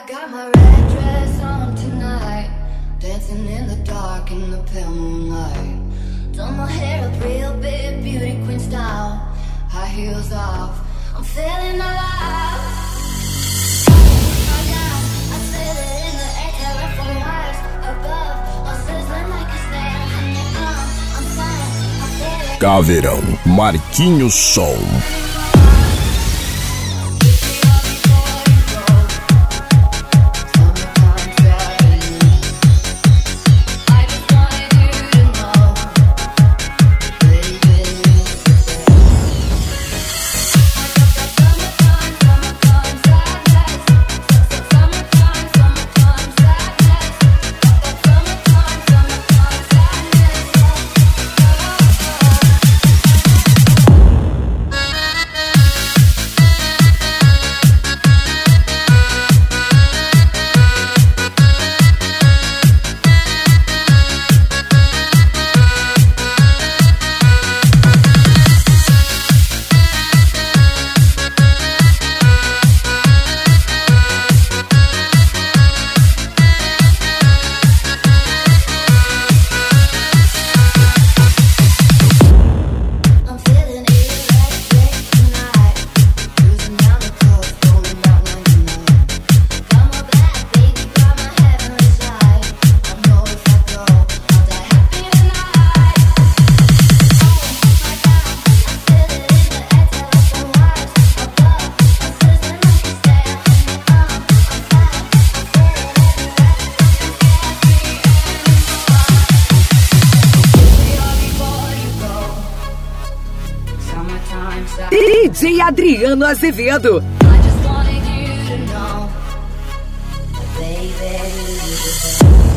got my red dress on tonight, dancing in the dark in the pale moonlight. Done my hair up real big, beauty queen style, high heels off, I'm feeling alive. I feel it in the air, telephone wires above, all sizzling like a snare. I'm flying, I feel it. Caveirão, Marquinhos Som. DJ Adriano Azevedo. I just wanted you to know, baby.